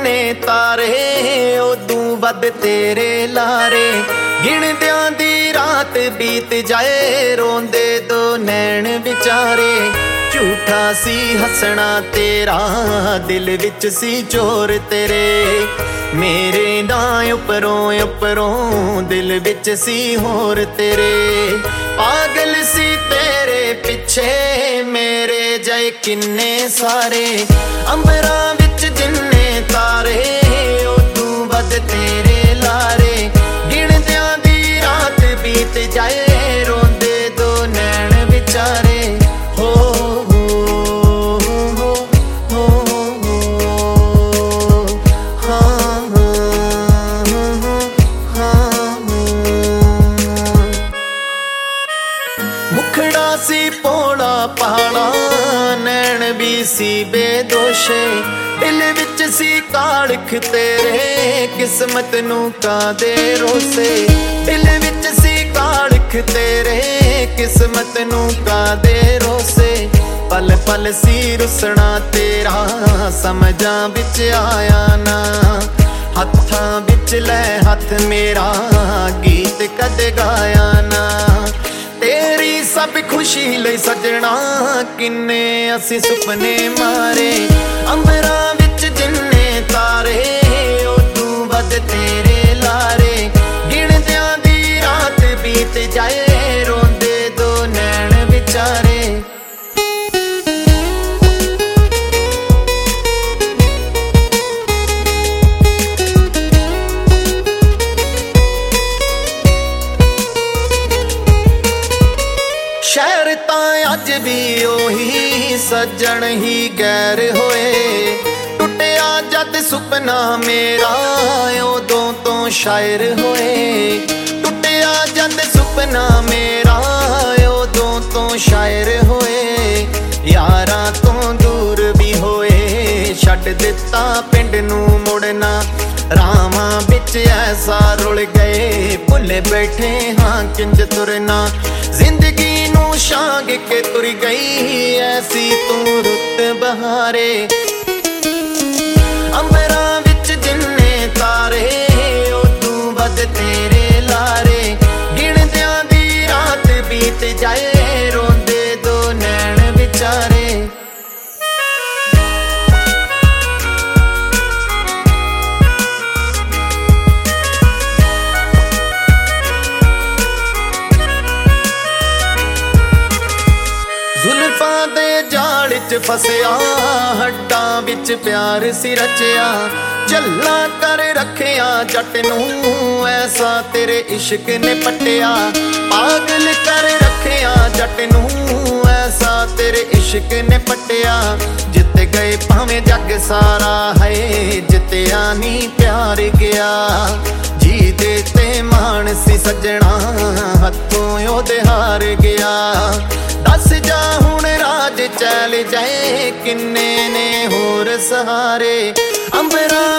जिन्ने तारे उदू वध तेरे लारे। गिणदियां दी रात बीत जाए रोंदे दो नैन विचारे। झूठा सी हसना तेरा दिल विच सी चोर तेरे। मेरे ना उपरों उपरों दिल विच सी होर तेरे। पागल सी तेरे पिछे मेरे जय किन्ने सारे। अंबरां विच जिन्ने तारे उदू वध तेरे लारे। गिणदियां दी रात बीत जाए रोंदे दो नैन विचारे। हो मुखड़ा सी पोला पहाड़ा नैन भी सी बेदोशे। दिल विच सी काड़ख तेरे किस्मत नू कादे रोसे। दिल विच सी काड़ख तेरे किस्मत नू कादे रोसे। पल पल सी रुसना तेरा समझां विच आया ना। हत्थां विच लै हथ मेरा गीत कद गाया ना। तेरी सब खुशी लई सजना किन्ने असी सुपने मारे। अंबरां विच जिन्ने तारे उदू वध तेरे लारे। गिणदियां दी रात बीत जाए रोंदे दो नैन विचारे। शहर तां अज भी ओही सज्जण ही गैर होए। टुटिया जद सुपना मेरा उदों तो शायर होए। टुटिया जद सुपना मेरा उदों तो शायर होए। यारां तो दूर भी होए छड्ड दिता पिंड नू मुड़ना। रावां विच ऐसा रुल गए भुले बैठे हाँ किंज तुरना। जिंदगी नू शांग के तुर गई ऐसी तू रुत बहारे। अंबरां विच जिन्ने तारे उदू वध तेरे लारे। गिणदियां दी रात बीत जाए रोंदे दो नैन विचारे। जुल्फां दे जाल च फसिया हड्डां विच प्यार सी रचिया। झल्ला कर रखिया जट नू ऐसा तेरे इश्क ने पटिया। पागल कर रखिया जट नू ऐसा तेरे इश्क ने पटिया। जित गए भावें जग सारा है जित्या नी प्यार गया। जी दे ते मान सी सजना हथों ओदे हार गया। दस जा हुण राज चल जाए किन्ने ने होर सहारे। अंबरां